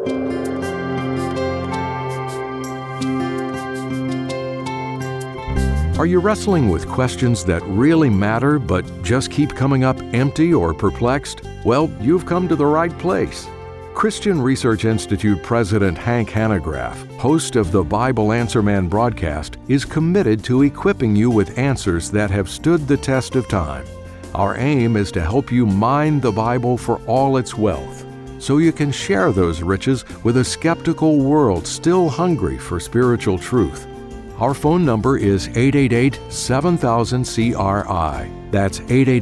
Are you wrestling with questions that really matter but just keep coming up empty or perplexed? Well, you've come to the right place. Christian Research Institute President Hank Hanegraaff, host of the Bible Answer Man broadcast, is committed to equipping you with answers that have stood the test of time. Our aim is to help you mine the Bible for all its wealth, so you can share those riches with a skeptical world still hungry for spiritual truth. Our phone number is 888-7000-CRI. That's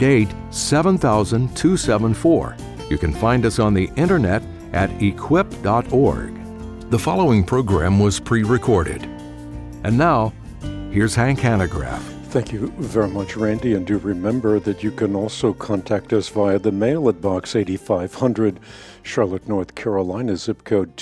888-7000-274. You can find us on the internet at equip.org. The following program was pre-recorded. And now, here's Hank Hanegraaff. Thank you very much, Randy, and do remember that you can also contact us via the mail at Box 8500, Charlotte, North Carolina, zip code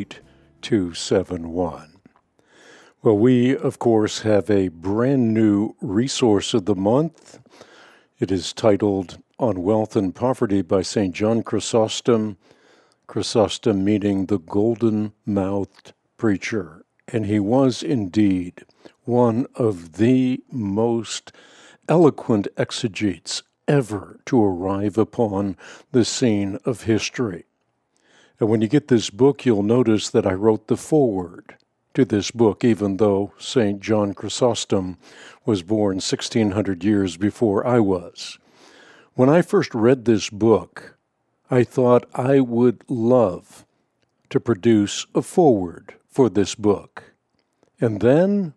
28271. Well, we, of course, have a brand new resource of the month. It is titled On Wealth and Poverty by St. John Chrysostom. Chrysostom meaning the golden-mouthed preacher. And he was indeed one of the most eloquent exegetes ever to arrive upon the scene of history. And when you get this book, you'll notice that I wrote the foreword to this book, even though St. John Chrysostom was born 1,600 years before I was. When I first read this book, I thought I would love to produce a foreword for this book. And then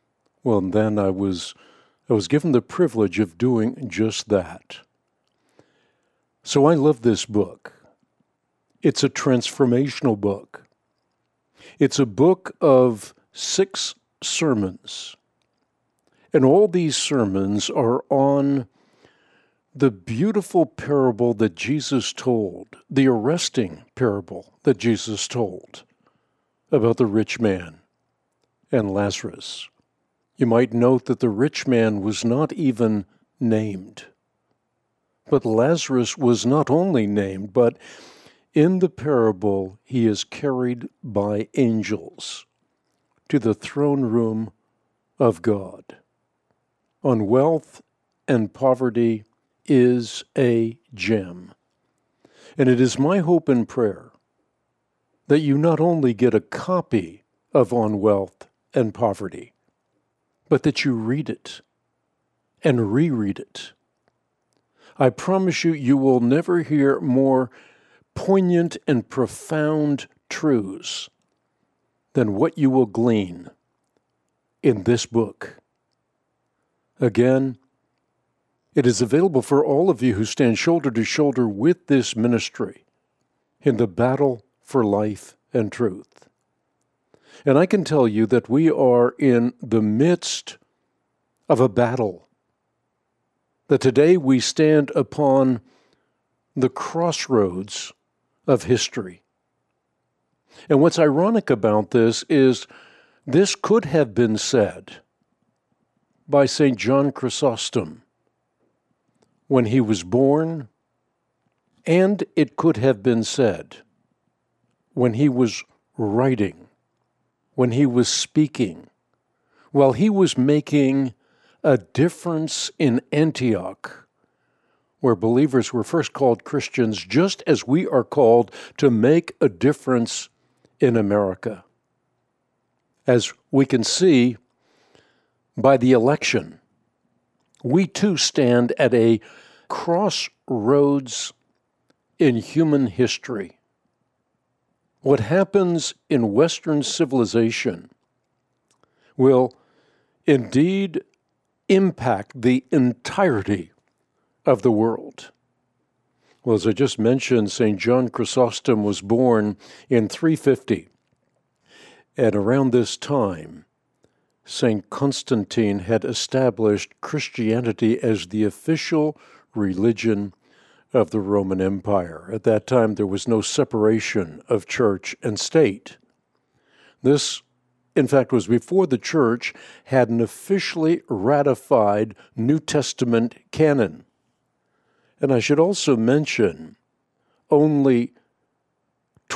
I was given the privilege of doing just that. So I love this book. It's a transformational book. It's a book of 6 sermons. And all these sermons are on the beautiful parable that Jesus told, the arresting parable that Jesus told about the rich man and Lazarus. You might note that the rich man was not even named. But Lazarus was not only named, but in the parable he is carried by angels to the throne room of God. On wealth and poverty is a gem. And it is my hope and prayer that you not only get a copy of On Wealth and Poverty, but that you read it and reread it. I promise you, you will never hear more poignant and profound truths than what you will glean in this book. Again, it is available for all of you who stand shoulder to shoulder with this ministry in the battle for life and truth. And I can tell you that we are in the midst of a battle, that today we stand upon the crossroads of history. And what's ironic about this is this could have been said by St. John Chrysostom when he was born, and it could have been said when he was writing, when he was speaking, while he was making a difference in Antioch, where believers were first called Christians, just as we are called to make a difference in America. As we can see by the election, we too stand at a crossroads in human history. What happens in Western civilization will indeed impact the entirety of the world. Well, as I just mentioned, St. John Chrysostom was born in 350. And around this time, St. Constantine had established Christianity as the official religion of the Roman Empire. At that time, there was no separation of church and state. This, in fact, was before the church had an officially ratified New Testament canon. And I should also mention, only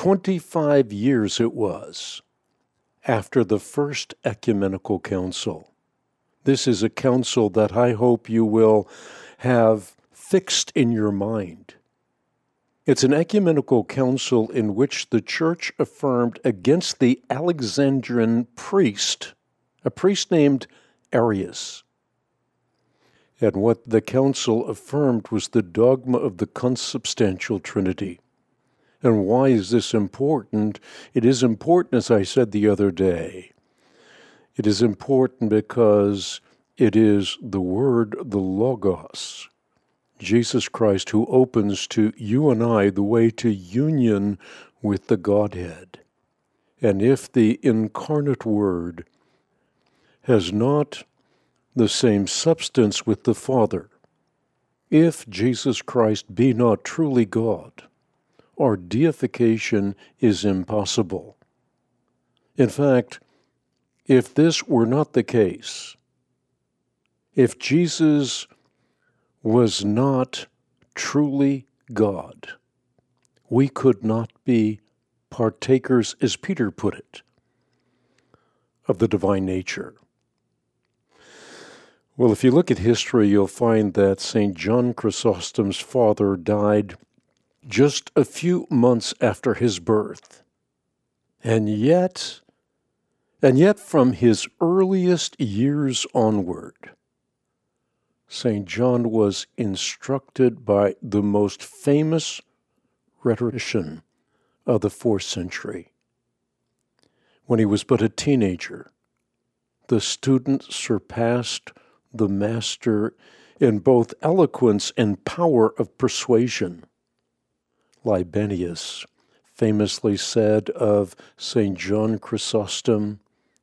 25 years it was after the First Ecumenical Council. This is a council that I hope you will have fixed in your mind. It's an ecumenical council in which the church affirmed against the Alexandrian priest, a priest named Arius. And what the council affirmed was the dogma of the consubstantial Trinity. And why is this important? It is important, as I said the other day. It is important because it is the Word, the Logos, Jesus Christ, who opens to you and I the way to union with the Godhead. And if the incarnate Word has not the same substance with the Father, if Jesus Christ be not truly God, our deification is impossible. In fact, if this were not the case, if Jesus was not truly God, we could not be partakers, as Peter put it, of the divine nature. Well, if you look at history, you'll find that St. John Chrysostom's father died just a few months after his birth. And yet from his earliest years onward, St. John was instructed by the most famous rhetorician of the 4th century. When he was but a teenager, the student surpassed the master in both eloquence and power of persuasion. Libanius famously said of St. John Chrysostom,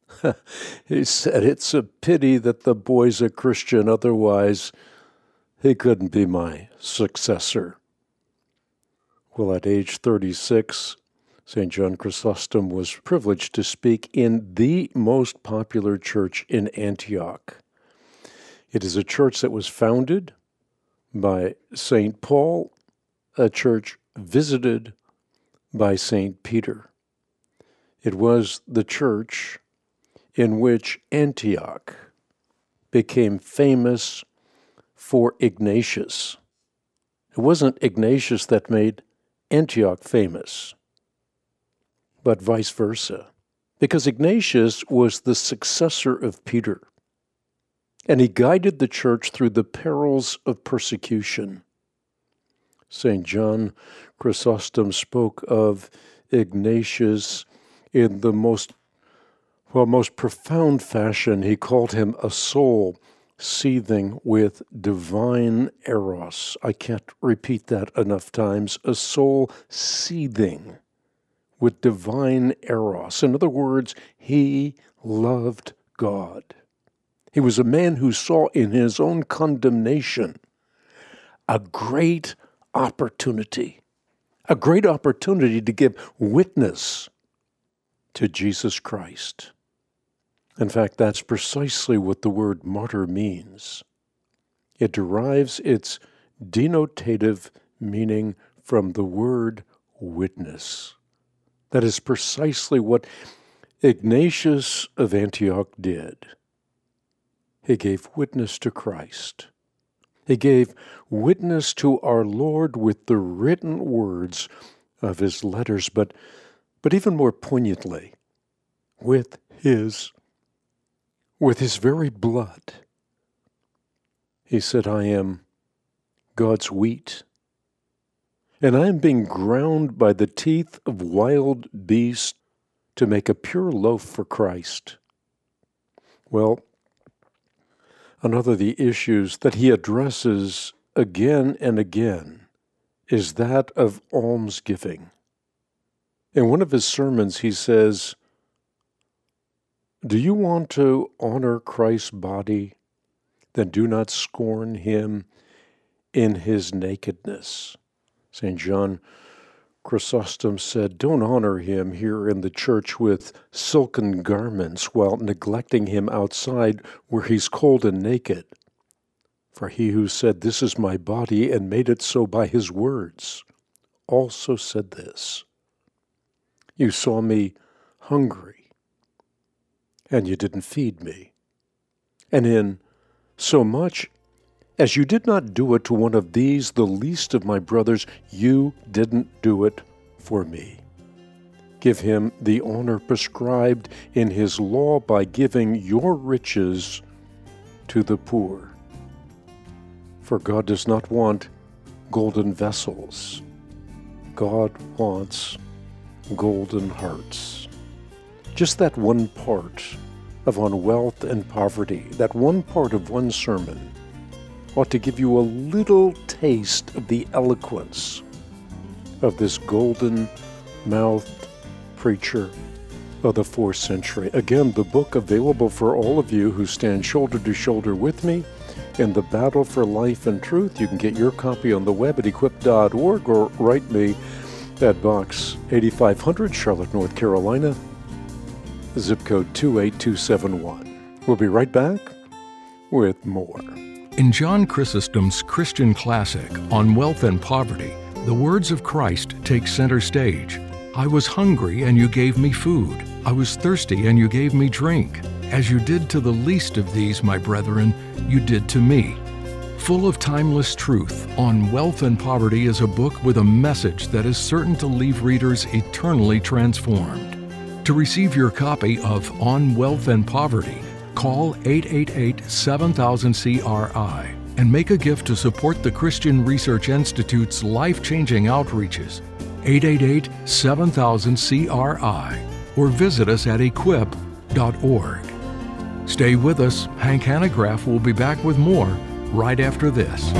he said, "It's a pity that the boy's a Christian, otherwise he couldn't be my successor." Well, at age 36, St. John Chrysostom was privileged to speak in the most popular church in Antioch. It is a church that was founded by St. Paul, a church visited by St. Peter. It was the church in which Antioch became famous for Ignatius. It wasn't Ignatius that made Antioch famous, but vice versa, because Ignatius was the successor of Peter, and he guided the church through the perils of persecution. St. John Chrysostom spoke of Ignatius in the most profound fashion. He called him a soul seething with divine eros. I can't repeat that enough times. A soul seething with divine eros. In other words, he loved God. He was a man who saw in his own condemnation a great opportunity to give witness to Jesus Christ. In fact, that's precisely what the word martyr means. It derives its denotative meaning from the word witness. That is precisely what Ignatius of Antioch did. He gave witness to Christ. He gave witness to our Lord with the written words of his letters, but even more poignantly, with his very blood. He said, "I am God's wheat, and I am being ground by the teeth of wild beasts to make a pure loaf for Christ." Well, another of the issues that he addresses again and again is that of almsgiving. In one of his sermons, he says, "Do you want to honor Christ's body? Then do not scorn him in his nakedness." St. John Chrysostom said, "Don't honor him here in the church with silken garments while neglecting him outside where he's cold and naked. For he who said, 'This is my body,' and made it so by his words, also said this, You saw me hungry, and you didn't feed me. And in so much as you did not do it to one of these, the least of my brothers, you didn't do it for me. Give him the honor prescribed in his law by giving your riches to the poor. For God does not want golden vessels. God wants golden hearts. Just that one part of On Wealth and Poverty, that one part of one sermon, ought to give you a little taste of the eloquence of this golden-mouthed preacher of the 4th century. Again, the book available for all of you who stand shoulder to shoulder with me in the battle for life and truth. You can get your copy on the web at equip.org or write me at Box 8500, Charlotte, North Carolina, zip code 28271. We'll be right back with more. In John Chrysostom's Christian classic, On Wealth and Poverty, the words of Christ take center stage. I was hungry, and you gave me food. I was thirsty, and you gave me drink. As you did to the least of these, my brethren, you did to me. Full of timeless truth, On Wealth and Poverty is a book with a message that is certain to leave readers eternally transformed. To receive your copy of On Wealth and Poverty, call 888-7000-CRI and make a gift to support the Christian Research Institute's life-changing outreaches. 888-7000-CRI or visit us at equip.org. Stay with us. Hank Hanegraaff will be back with more right after this.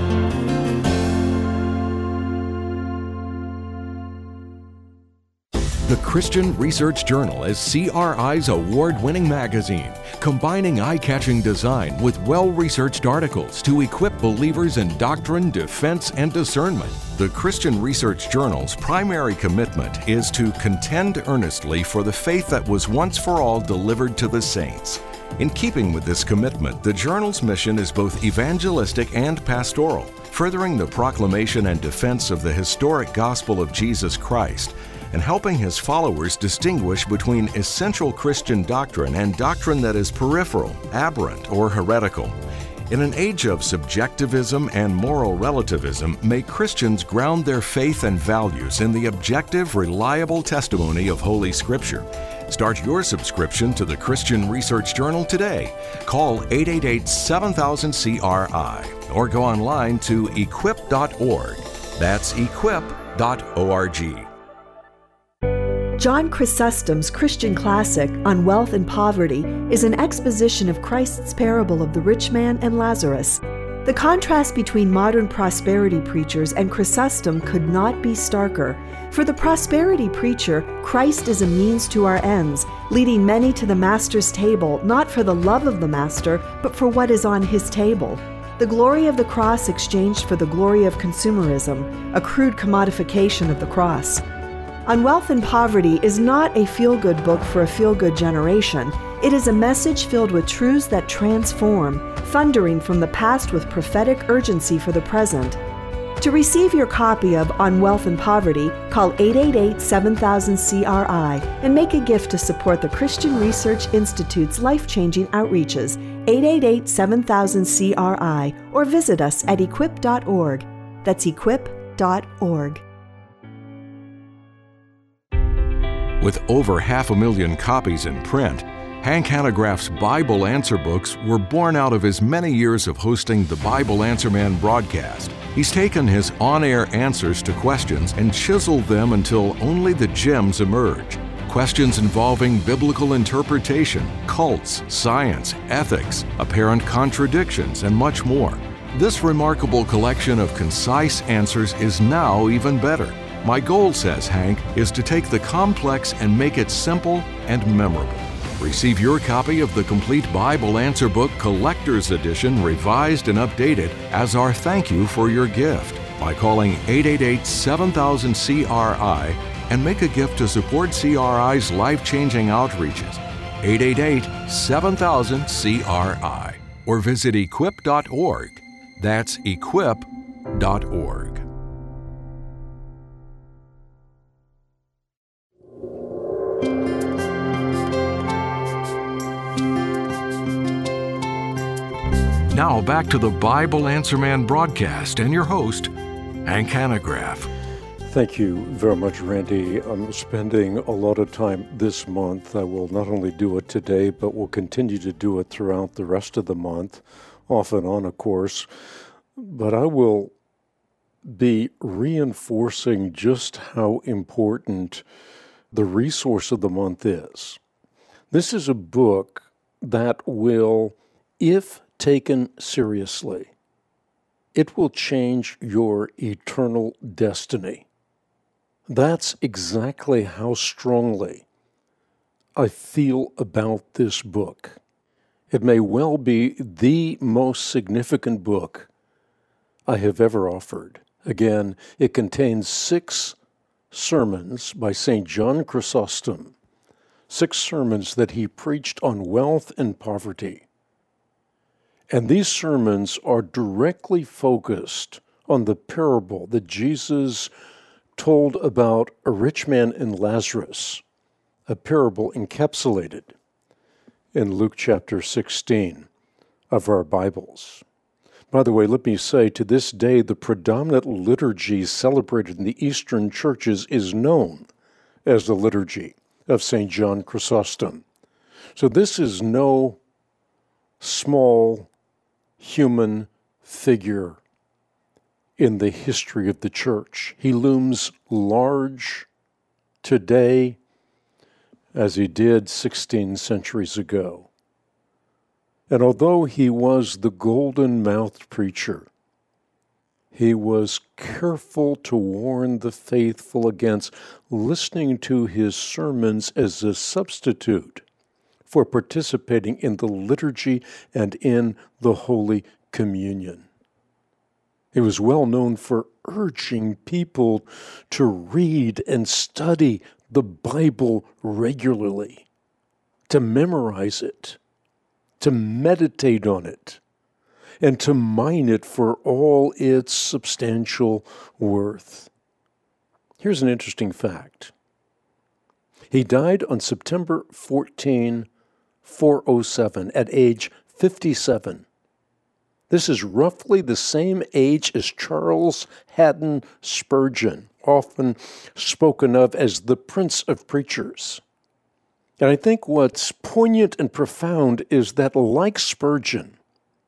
The Christian Research Journal is CRI's award-winning magazine, combining eye-catching design with well-researched articles to equip believers in doctrine, defense, and discernment. The Christian Research Journal's primary commitment is to contend earnestly for the faith that was once for all delivered to the saints. In keeping with this commitment, the journal's mission is both evangelistic and pastoral, furthering the proclamation and defense of the historic gospel of Jesus Christ, and helping his followers distinguish between essential Christian doctrine and doctrine that is peripheral, aberrant, or heretical. In an age of subjectivism and moral relativism, may Christians ground their faith and values in the objective, reliable testimony of Holy Scripture. Start your subscription to the Christian Research Journal today. Call 888-7000-CRI or go online to equip.org. That's equip.org. John Chrysostom's Christian classic, On Wealth and Poverty, is an exposition of Christ's parable of the rich man and Lazarus. The contrast between modern prosperity preachers and Chrysostom could not be starker. For the prosperity preacher, Christ is a means to our ends, leading many to the Master's table, not for the love of the Master, but for what is on his table. The glory of the cross exchanged for the glory of consumerism, a crude commodification of the cross. On Wealth and Poverty is not a feel-good book for a feel-good generation. It is a message filled with truths that transform, thundering from the past with prophetic urgency for the present. To receive your copy of On Wealth and Poverty, call 888-7000-CRI and make a gift to support the Christian Research Institute's life-changing outreaches, 888-7000-CRI, or visit us at equip.org. That's equip.org. With over 500,000 copies in print, Hank Hanegraaff's Bible Answer books were born out of his many years of hosting the Bible Answer Man broadcast. He's taken his on-air answers to questions and chiseled them until only the gems emerge. Questions involving biblical interpretation, cults, science, ethics, apparent contradictions, and much more. This remarkable collection of concise answers is now even better. My goal, says Hank, is to take the complex and make it simple and memorable. Receive your copy of the complete Bible Answer Book Collector's Edition, revised and updated, as our thank you for your gift by calling 888-7000-CRI and make a gift to support CRI's life-changing outreaches. 888-7000-CRI or visit equip.org. That's equip.org. Now back to the Bible Answer Man broadcast and your host, Hank Hanegraaff. Thank you very much, Randy. I'm spending a lot of time this month. I will not only do it today, but will continue to do it throughout the rest of the month, off and on, of course. But I will be reinforcing just how important the resource of the month is. This is a book that will, if taken seriously, it will change your eternal destiny. That's exactly how strongly I feel about this book. It may well be the most significant book I have ever offered. Again, it contains 6 sermons by St. John Chrysostom, 6 sermons that he preached on wealth and poverty. And these sermons are directly focused on the parable that Jesus told about a rich man and Lazarus, a parable encapsulated in Luke chapter 16 of our Bibles. By the way, let me say, to this day, the predominant liturgy celebrated in the Eastern churches is known as the liturgy of St. John Chrysostom. So this is no small human figure in the history of the church. He looms large today as he did 16 centuries ago. And although he was the golden-mouthed preacher, he was careful to warn the faithful against listening to his sermons as a substitute for participating in the liturgy and in the Holy Communion. He was well known for urging people to read and study the Bible regularly, to memorize it, to meditate on it, and to mine it for all its substantial worth. Here's an interesting fact. He died on September 14, 407, at age 57. This is roughly the same age as Charles Haddon Spurgeon, often spoken of as the Prince of Preachers. And I think what's poignant and profound is that, like Spurgeon,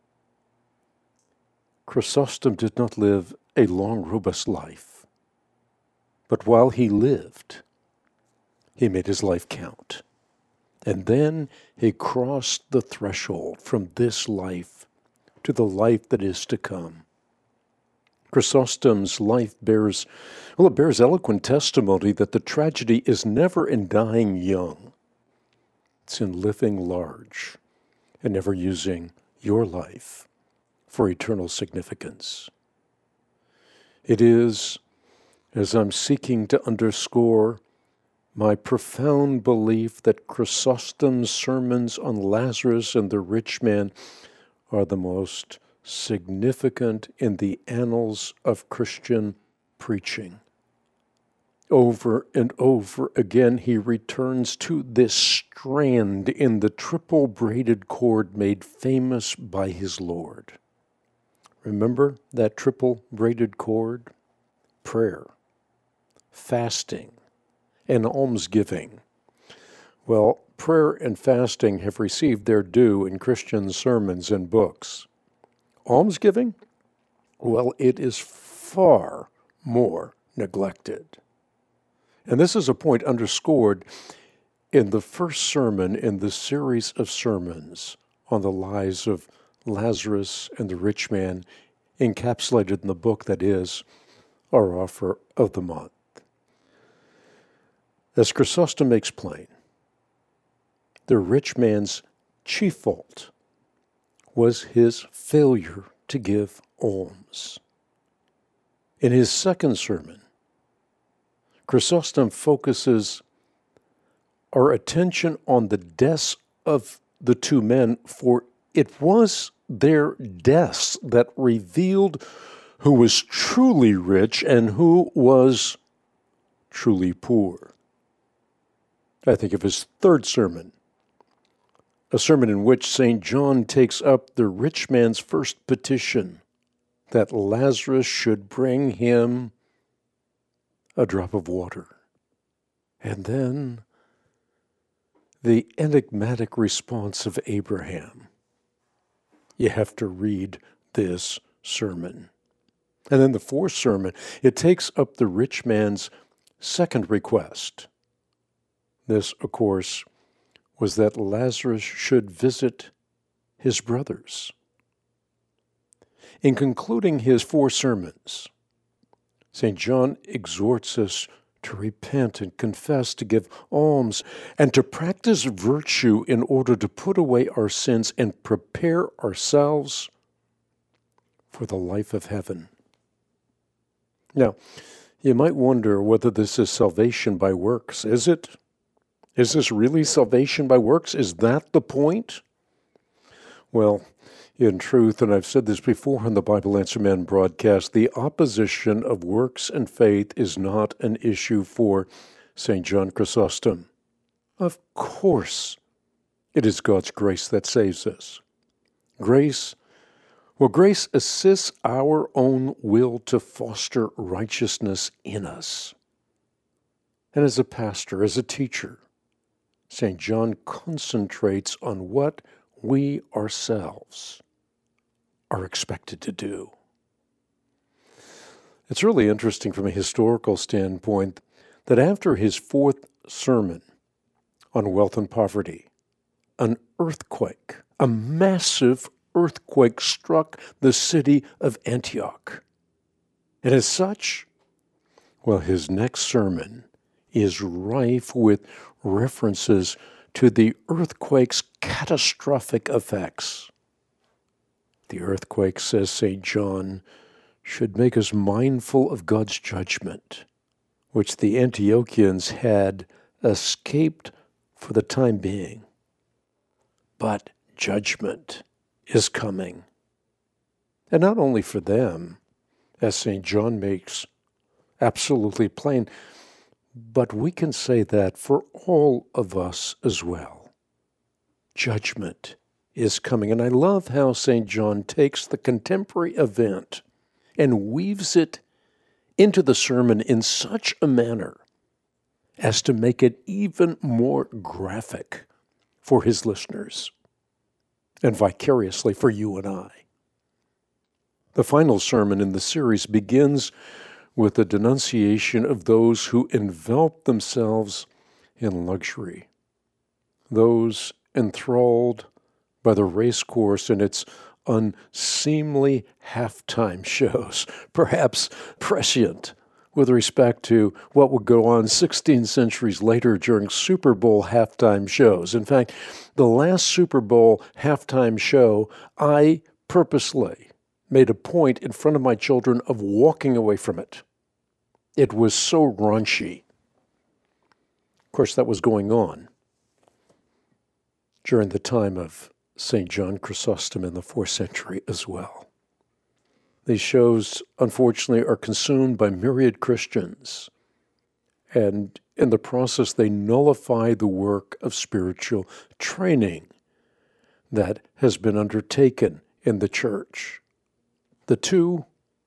Chrysostom did not live a long, robust life. But while he lived, he made his life count. And then he crossed the threshold from this life to the life that is to come. Chrysostom's life bears eloquent testimony that the tragedy is never in dying young. It's in living large and never using your life for eternal significance. It is, as I'm seeking to underscore, my profound belief that Chrysostom's sermons on Lazarus and the rich man are the most significant in the annals of Christian preaching. Over and over again, he returns to this strand in the triple braided cord made famous by his Lord. Remember that triple braided cord? Prayer, fasting, and almsgiving. Well, prayer and fasting have received their due in Christian sermons and books. Almsgiving? Well, it is far more neglected. And this is a point underscored in the first sermon in the series of sermons on the lives of Lazarus and the rich man, encapsulated in the book that is our offer of the month. As Chrysostom makes plain, the rich man's chief fault was his failure to give alms. In his second sermon, Chrysostom focuses our attention on the deaths of the two men, for it was their deaths that revealed who was truly rich and who was truly poor. I think of his third sermon, a sermon in which St. John takes up the rich man's first petition, that Lazarus should bring him a drop of water. And then the enigmatic response of Abraham. You have to read this sermon. And then the fourth sermon, it takes up the rich man's second request. This, of course, was that Lazarus should visit his brothers. In concluding his four sermons, St. John exhorts us to repent and confess, to give alms, and to practice virtue in order to put away our sins and prepare ourselves for the life of heaven. Now, you might wonder whether this is salvation by works. Is it? Is this really salvation by works? Is that the point? Well, in truth, and I've said this before on the Bible Answer Man broadcast, the opposition of works and faith is not an issue for St. John Chrysostom. Of course, it is God's grace that saves us. Grace assists our own will to foster righteousness in us. And as a pastor, as a teacher, St. John concentrates on what we ourselves are expected to do. It's really interesting from a historical standpoint that after his fourth sermon on wealth and poverty, an earthquake, a massive earthquake struck the city of Antioch. And as such, his next sermon is rife with references to the earthquake's catastrophic effects. The earthquake, says St. John, should make us mindful of God's judgment, which the Antiochians had escaped for the time being. But judgment is coming. And not only for them, as St. John makes absolutely plain, but we can say that for all of us as well. Judgment is coming. And I love how St. John takes the contemporary event and weaves it into the sermon in such a manner as to make it even more graphic for his listeners and vicariously for you and I. The final sermon in the series begins with a denunciation of those who envelop themselves in luxury, those enthralled by the race course and its unseemly halftime shows, perhaps prescient with respect to what would go on 16 centuries later during Super Bowl halftime shows. In fact, the last Super Bowl halftime show, I purposely made a point in front of my children of walking away from it. It was so raunchy. Of course, that was going on during the time of St. John Chrysostom in the 4th century as well. These shows, unfortunately, are consumed by myriad Christians, and in the process they nullify the work of spiritual training that has been undertaken in the church. The two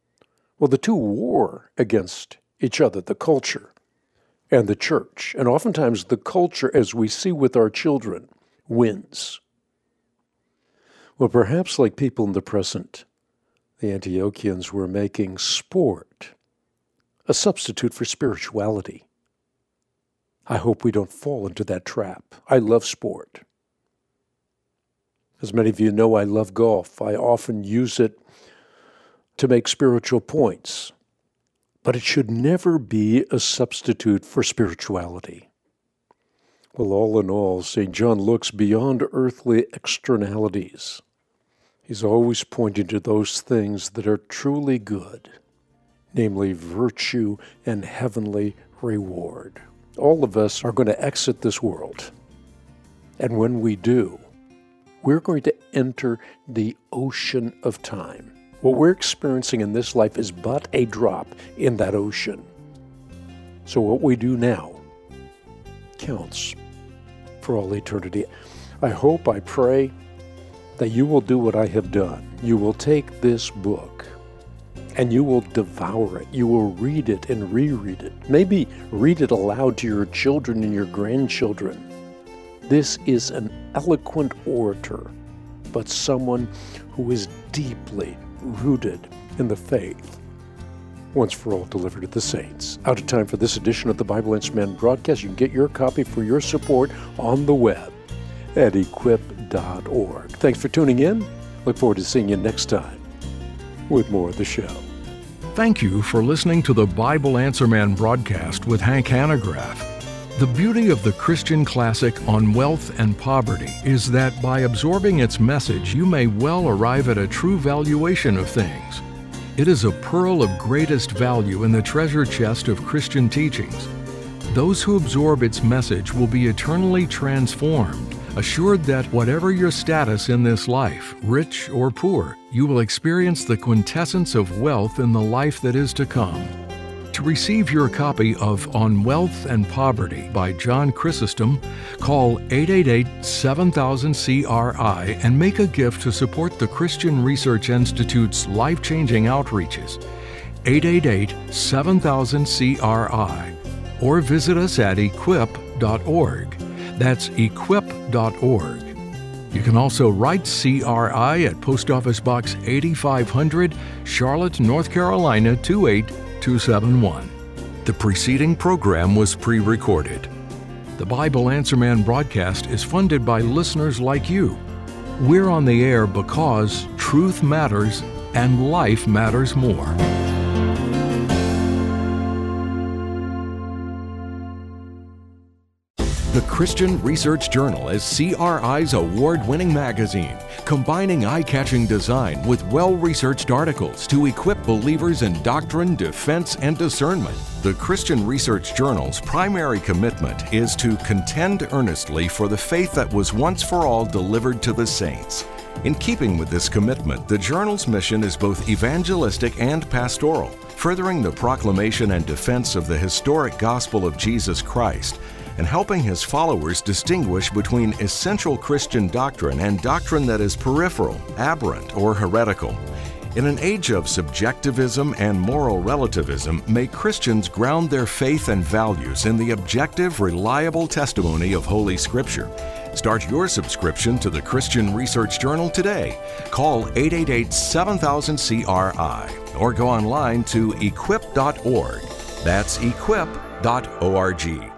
war against each other, the culture and the church. And oftentimes the culture, as we see with our children, wins. Well, perhaps like people in the present, the Antiochians were making sport a substitute for spirituality. I hope we don't fall into that trap. I love sport. As many of you know, I love golf. I often use it to make spiritual points. But it should never be a substitute for spirituality. Well, all in all, St. John looks beyond earthly externalities. He's always pointing to those things that are truly good, namely virtue and heavenly reward. All of us are going to exit this world. And when we do, we're going to enter the ocean of time. What we're experiencing in this life is but a drop in that ocean. So what we do now counts for all eternity. I hope, I pray that you will do what I have done. You will take this book and you will devour it. You will read it and reread it. Maybe read it aloud to your children and your grandchildren. This is an eloquent orator, but someone who is deeply rooted in the faith. Once for all delivered to the saints. Out of time for this edition of the Bible Answer Man broadcast. You can get your copy for your support on the web at equip.org. Thanks for tuning in. Look forward to seeing you next time with more of the show. Thank you for listening to the Bible Answer Man broadcast with Hank Hanegraaff. The beauty of the Christian classic on wealth and poverty is that by absorbing its message, you may well arrive at a true valuation of things. It is a pearl of greatest value in the treasure chest of Christian teachings. Those who absorb its message will be eternally transformed, assured that whatever your status in this life, rich or poor, you will experience the quintessence of wealth in the life that is to come. To receive your copy of On Wealth and Poverty by John Chrysostom, call 888-7000-CRI and make a gift to support the Christian Research Institute's life-changing outreaches. 888-7000-CRI. Or visit us at equip.org. That's equip.org. You can also write CRI at Post Office Box 8500, Charlotte, North Carolina 28271. The preceding program was pre-recorded. The Bible Answer Man broadcast is funded by listeners like you. We're on the air because truth matters and life matters more. The Christian Research Journal is CRI's award-winning magazine, combining eye-catching design with well-researched articles to equip believers in doctrine, defense, and discernment. The Christian Research Journal's primary commitment is to contend earnestly for the faith that was once for all delivered to the saints. In keeping with this commitment, the journal's mission is both evangelistic and pastoral, furthering the proclamation and defense of the historic gospel of Jesus Christ, and helping his followers distinguish between essential Christian doctrine and doctrine that is peripheral, aberrant, or heretical. In an age of subjectivism and moral relativism, may Christians ground their faith and values in the objective, reliable testimony of Holy Scripture. Start your subscription to the Christian Research Journal today. Call 888-7000-CRI or go online to equip.org. That's equip.org.